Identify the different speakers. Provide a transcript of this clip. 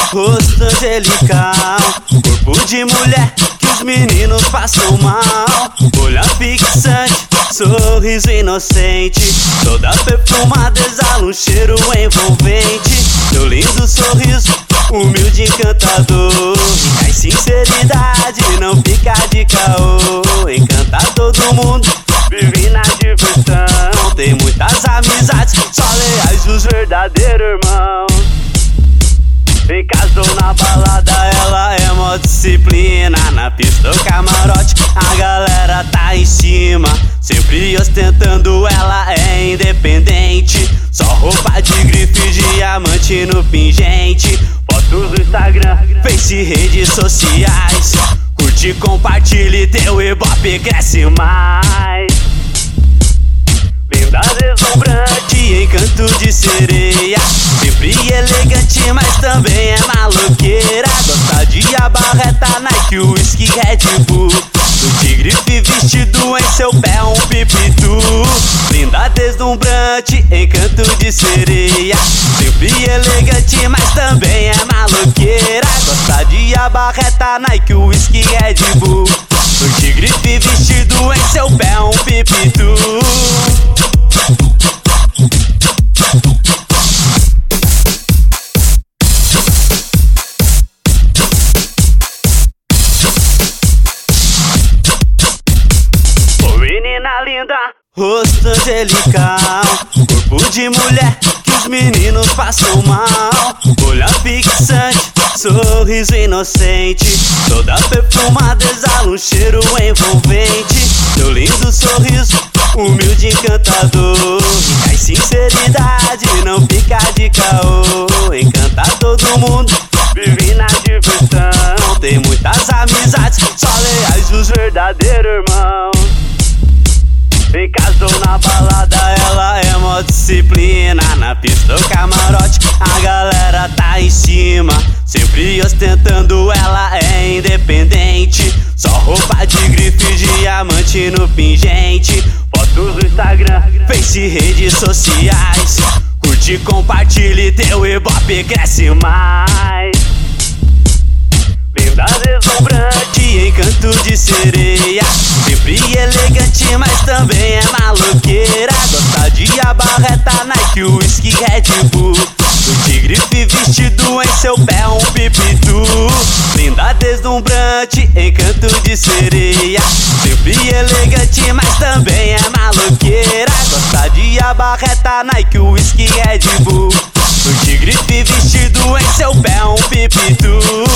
Speaker 1: rosto angelical, corpo de mulher que os meninos passam mal. Olhar fixante, sorriso inocente, toda perfumada exala um cheiro envolvente. Seu lindo sorriso, humilde encantador, rica em sinceridade, não fica de caô. Encanta todo mundo, vive na diversão, tem muitas amizades, só leais os verdadeiros irmãos. Em casa ou na balada, ela é mó disciplina. Na pista ou camarote, a galera tá em cima, sempre ostentando, ela é independente. Só roupa de grife, diamante no pingente. Fotos no Instagram, Face, redes sociais. Curte, compartilhe, teu ibope cresce mais. Linda, deslumbrante, encanto de sereia, sempre elegante, mas também é maloqueira. Gosta de abarreta, Nike, whisky, Red Bull. Do tigrife vestido, em seu pé um pipitu. Linda, deslumbrante, encanto de sereia, sempre elegante, mas também é maloqueira. Gosta de abarreta, Nike, whisky, Red Bull. Do tigrife vestido, em seu pé um pipitu. Menina linda, rosto angelical, corpo de mulher que os meninos passam mal. Olhar fixante, sorriso inocente, toda perfumada exala um cheiro envolvente. Seu lindo sorriso, humilde encantador, rica em sinceridade, não fica de caô. Encanta todo mundo, vive na diversão, tem muitas amizades, só leais os verdadeiros irmãos. Em casa ou na balada, ela é mó disciplina. Na pista ou camarote, a galera tá em cima, sempre ostentando, ela é independente. Só roupa de grife, diamante no pingente. Fotos no Instagram, Face, redes sociais. Curte, compartilhe, teu ibope cresce mais. Linda, deslumbrante, encanto de sereia, sempre elegante, mas também é maloqueira. Gosta de abarreta, Nike, whisky, Red Bull. Do tigrife vestido, em seu pé um pipitu. Linda, deslumbrante, encanto de sereia, sempre elegante, mas também é maloqueira. Gosta de abarreta, Nike, whisky, Red Bull. Do tigrife vestido, em seu pé um pipitu.